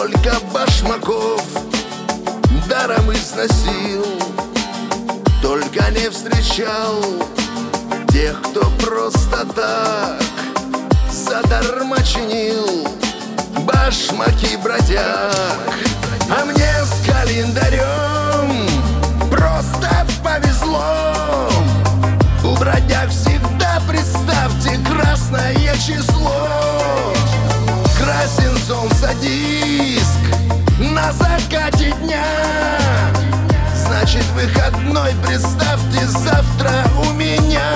Сколько башмаков даром износил, только не встречал тех, кто просто так задарма чинил башмаки бродяг. А мне с календарем просто повезло. У бродяг всегда, представьте, красное число. Красен солнца диск на закате дня, значит выходной, представьте, завтра у меня.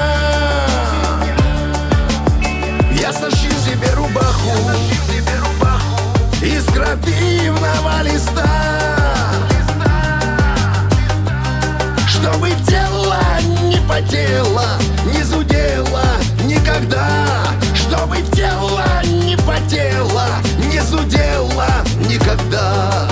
Я сошью себе рубаху из крапивного листа, чтобы тело не потело, не зудело никогда. Чтобы тело не потело, не зудело никогда.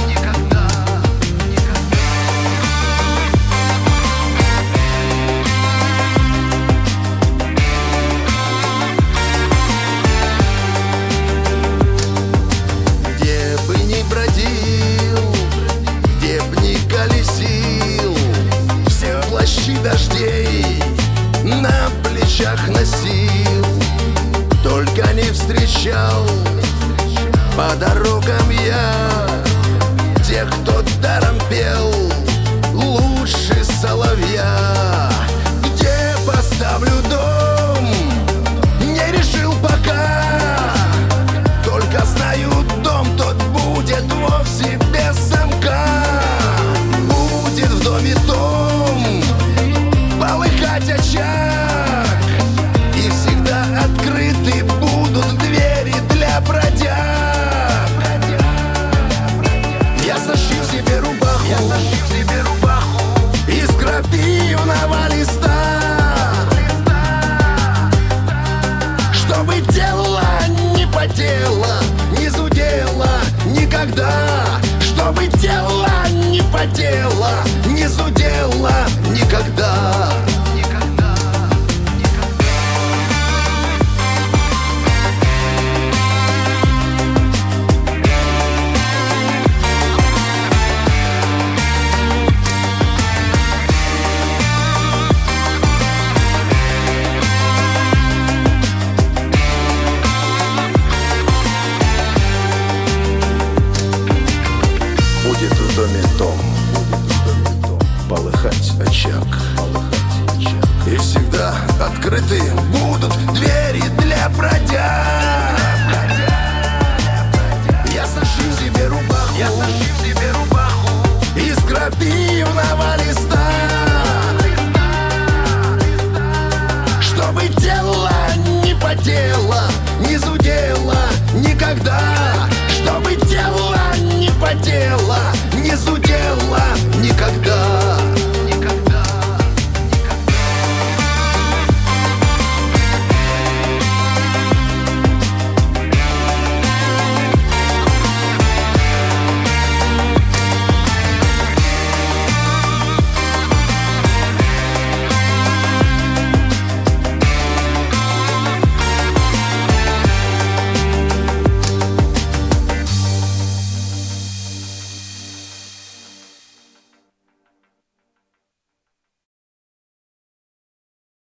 Где бы ни бродил, где б ни колесил, все плащи дождей на плечах носил, только не встречал по дорогам я тех, кто даром пел лучше соловья. Где поставлю дом, не решил пока, только знаю, дом тот будет вовсе без замка. Будет в доме том полыхать очаг, и всегда открыты будут двери для бродяг. Я сошью себе рубаху из крапивного листа, чтобы тело не потело, не зудело никогда. Чтобы тело не потело, не зудело никогда. Будет в доме том полыхать очаг, и всегда открыты будут двери для бродяг. Я сошью себе рубаху из крапивного листа, чтобы тело не потело, не зудело никогда. Чтобы тело не потело, не зудело